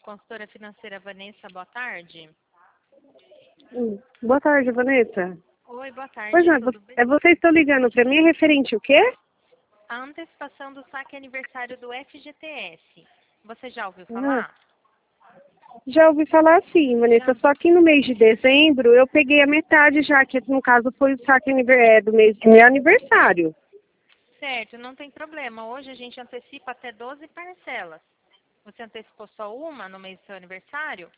consultora financeira Vanessa, boa tarde. Boa tarde, Vanessa. Oi, boa tarde, Pois é, tudo bem? vocês estão ligando para mim referente o quê? A antecipação do saque aniversário do FGTS. Você já ouviu Ah, falar? já ouvi falar sim, Vanessa, Já. só que no mês de dezembro eu peguei a metade já, que no caso foi o saque do mês do meu aniversário. Certo, não tem problema. Hoje a gente antecipa até 12 parcelas. Você antecipou só uma no mês do seu aniversário?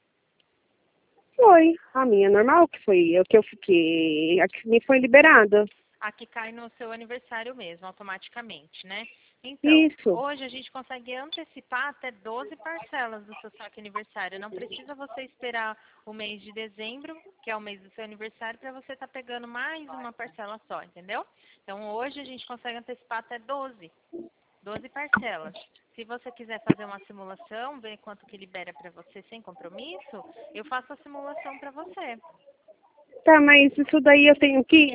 Foi, a minha normal, que foi o que eu fiquei, a que me foi liberada. A que cai no seu aniversário mesmo, automaticamente, né? Então, Isso. hoje a gente consegue antecipar até 12 parcelas do seu saque aniversário. Não precisa você esperar o mês de dezembro, que é o mês do seu aniversário, para você estar pegando mais uma parcela só, entendeu? Então, hoje a gente consegue antecipar até 12 parcelas. Se você quiser fazer uma simulação, ver quanto que libera para você sem compromisso, eu faço a simulação para você. Tá, mas isso daí eu tenho que,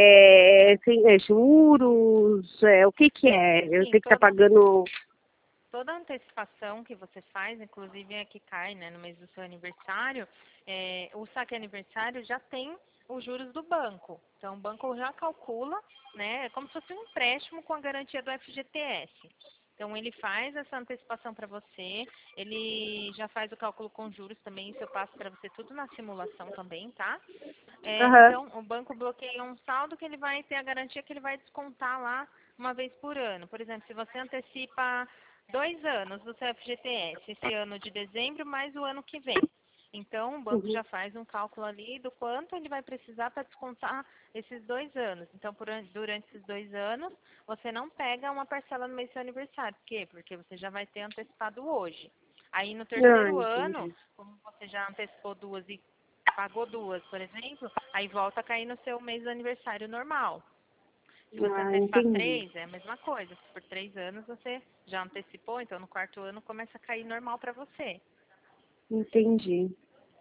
tem juros, o que que é? Eu Sim, tenho que estar pagando... toda antecipação que você faz, inclusive a que cai, né, no mês do seu aniversário, o saque aniversário já tem os juros do banco. Então, o banco já calcula, né, é como se fosse um empréstimo com a garantia do FGTS. Então, ele faz essa antecipação para você, ele já faz o cálculo com juros também, isso eu passo para você tudo na simulação também, tá? Aham. Então, o banco bloqueia um saldo que ele vai ter a garantia que ele vai descontar lá uma vez por ano. Por exemplo, se você antecipa 2 anos do seu FGTS, esse ano de dezembro mais o ano que vem. Então, o banco já faz um cálculo ali do quanto ele vai precisar para descontar esses 2 anos. Então, durante esses 2 anos, você não pega uma parcela no mês do seu aniversário. Por quê? Porque você já vai ter antecipado hoje. Aí, no Ah, terceiro ano, entendi. como você já antecipou 2 e pagou 2, por exemplo, aí volta a cair no seu mês do aniversário normal. Se você Ah, antecipar entendi. 3, é a mesma coisa. Se por 3 anos você já antecipou, então no quarto ano começa a cair normal para você. Entendi.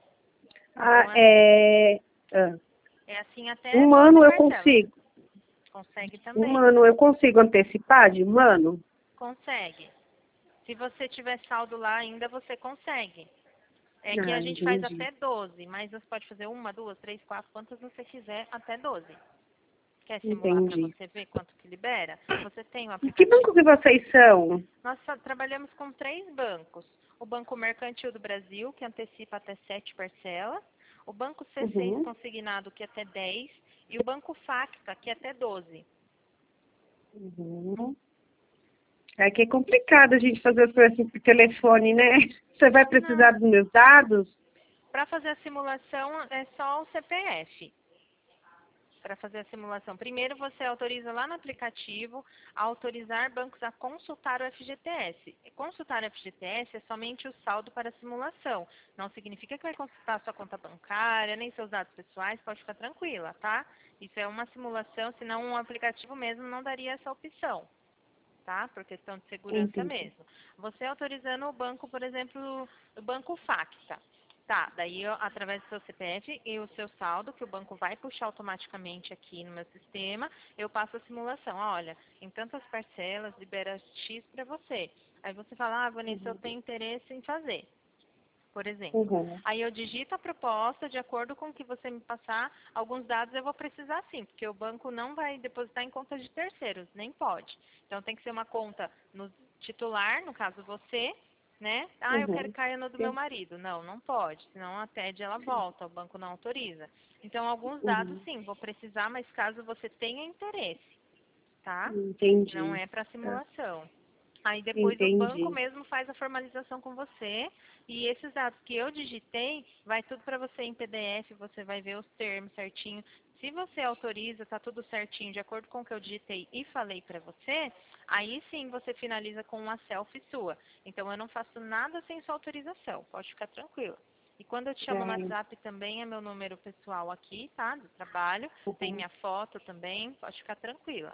Ah, Então ah, é assim até um 12 ano eu parcelas. consigo. Consegue Um também. ano eu consigo antecipar de um ano? Consegue. Se você tiver saldo lá ainda, você consegue. É que Ah, a gente faz entendi. até 12, mas você pode fazer uma, duas, três, quatro, quantas você quiser, até 12. Quer simular para Entendi. você ver quanto que libera? Você tem o E que banco aplicativo. que vocês são? Nós trabalhamos com 3 bancos. O Banco Mercantil do Brasil, que antecipa até 7 parcelas. O Banco C6 Uhum. consignado, que é até 10. E o Banco Facta, que é até 12. Uhum. É que é complicado a gente fazer as coisas assim por telefone, né? Você vai precisar Não. dos meus dados? Para fazer a simulação, é só o CPF. Para fazer a simulação. Primeiro você autoriza lá no aplicativo a autorizar bancos a consultar o FGTS. Consultar o FGTS é somente o saldo para a simulação. Não significa que vai consultar sua conta bancária, nem seus dados pessoais, pode ficar tranquila, tá? Isso é uma simulação, senão um aplicativo mesmo não daria essa opção, tá? Por questão de segurança Entendi. mesmo. Você autorizando o banco, por exemplo, o Banco Facta. Tá, daí através do seu CPF e o seu saldo, que o banco vai puxar automaticamente aqui no meu sistema, eu passo a simulação. Olha, em tantas parcelas, libera X para você. Aí você fala, ah, Vanessa, eu tenho interesse em fazer, por exemplo. Uhum. Aí eu digito a proposta, de acordo com o que você me passar, alguns dados eu vou precisar sim, porque o banco não vai depositar em conta de terceiros, nem pode. Então tem que ser uma conta no titular, no caso você, né? Ah, eu quero Uhum. que caia no do meu marido. Não, não pode, senão a TED ela volta, o banco não autoriza. Então alguns dados Uhum. sim, vou precisar, mas caso você tenha interesse, tá? Não Entendi. é para Tá. simulação. Aí depois o banco Entendi. mesmo faz a formalização com você e esses dados que eu digitei, vai tudo para você em PDF, você vai ver os termos certinho. Se você autoriza, tá tudo certinho, de acordo com o que eu digitei e falei para você, aí sim você finaliza com uma selfie sua. Então eu não faço nada sem sua autorização, pode ficar tranquila. E quando eu te chamo no Tá. WhatsApp também é meu número pessoal aqui, tá? Do trabalho, tem Uhum. minha foto também, pode ficar tranquila.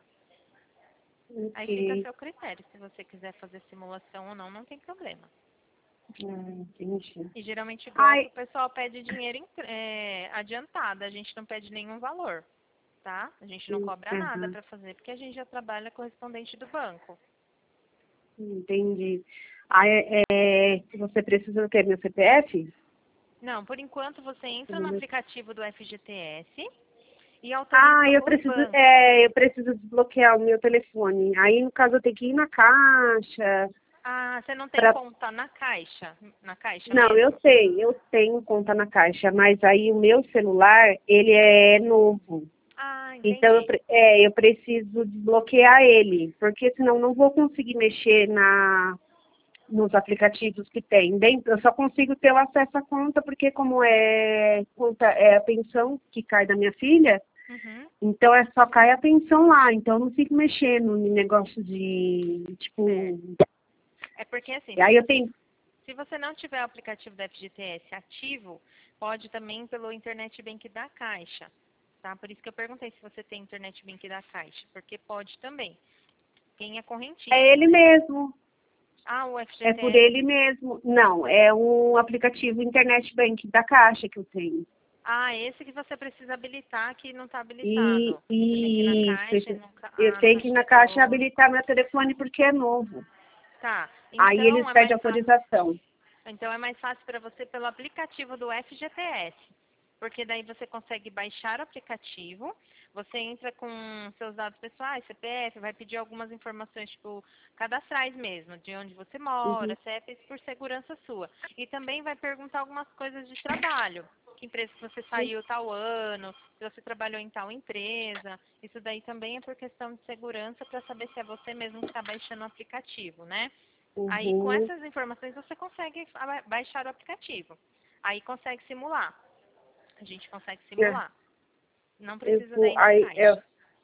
Aí fica a Ok. seu critério. Se você quiser fazer simulação ou não, não tem problema. Ah, entendi. E geralmente golpe Ai, o pessoal pede dinheiro adiantado, a gente não pede nenhum valor, tá? A gente não cobra nada uhum. para fazer, porque a gente já trabalha correspondente do banco. Entendi. Aí, você precisa ter meu CPF? Não, por enquanto você entra no Uhum. aplicativo do FGTS e autoriza Eu o preciso, banco. eu preciso desbloquear o meu telefone. Aí, no caso, eu tenho que ir na caixa. Ah, você não tem Pra... conta na Caixa? Na Caixa Não, eu mesmo? sei, eu tenho conta na caixa, mas aí o meu celular, ele é novo. Ah, Então, entendi. eu preciso desbloquear ele, porque senão não vou conseguir mexer nos aplicativos que tem. Eu só consigo ter o acesso à conta, porque como é a pensão que cai da minha filha, Uhum. então só cai a pensão lá. Então, eu não fico mexendo em negócio de, tipo... Certo. É porque assim, Aí eu tenho... se você não tiver o aplicativo da FGTS ativo, pode também pelo Internet Bank da Caixa, tá? Por isso que eu perguntei se você tem Internet Bank da Caixa, porque pode também. Quem é É correntício, ele né? mesmo. Ah, o É por FGTS. ele mesmo. Não, é um aplicativo Internet Bank da Caixa que eu tenho. Ah, esse que você precisa habilitar, que não está E, habilitado. Você tem que ir na e Caixa e isso, nunca, eu nunca tenho que ir na Caixa e chegou. habilitar meu telefone porque é novo. Tá, Aí eles pedem autorização. então é mais fácil para você pelo aplicativo do FGTS, porque daí você consegue baixar o aplicativo, você entra com seus dados pessoais, CPF, vai pedir algumas informações, tipo, cadastrais mesmo, de onde você mora, Uhum, CEP, por segurança sua. E também vai perguntar algumas coisas de trabalho, que empresa que você saiu tal ano, se você trabalhou em tal empresa, isso daí também é por questão de segurança para saber se é você mesmo que está baixando o aplicativo, né? Aí, com uhum. essas informações, você consegue baixar o aplicativo. Aí, consegue simular. A gente consegue É, simular. Não eu precisa vou, daí na caixa.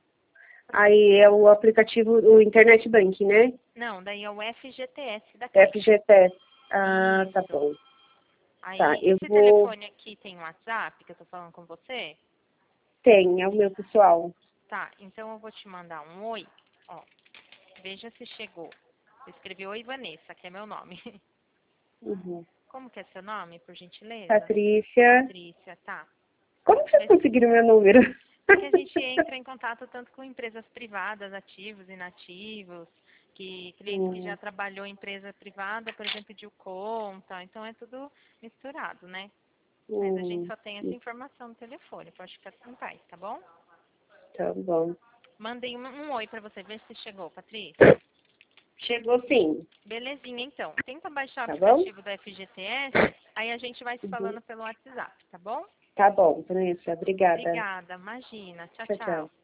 aí é o aplicativo, o Internet Bank, né? Não, daí é o FGTS da caixa. FGTS. Ah, tá Isso. bom. Tá, Aí, eu esse vou... telefone aqui tem WhatsApp, que eu tô falando com você? Tem, é o meu pessoal. Tá, então eu vou te mandar um oi. Ó, veja se chegou. Eu escrevi oi, Vanessa, que é meu nome. Uhum. Como que é seu nome, por gentileza? Patrícia. Patrícia, tá. Como que vocês conseguiram meu número? Porque a gente entra em contato tanto com empresas privadas, ativos, inativos, que clientes que já Hum, trabalhou em empresa privada, por exemplo, pediu conta, então é tudo misturado, né? Mas a gente hum, só tem essa informação no telefone, pode ficar em paz, tá bom? tá bom. Mandei um oi pra você, ver se chegou, Patrícia. Chegou sim, Belezinha, então. Tenta baixar o tá bom? aplicativo da FGTS, aí a gente vai se Uhum. falando pelo WhatsApp, tá bom? Tá bom, Vanessa. Obrigada. Obrigada, imagina. Tchau, Tchau, tchau. tchau.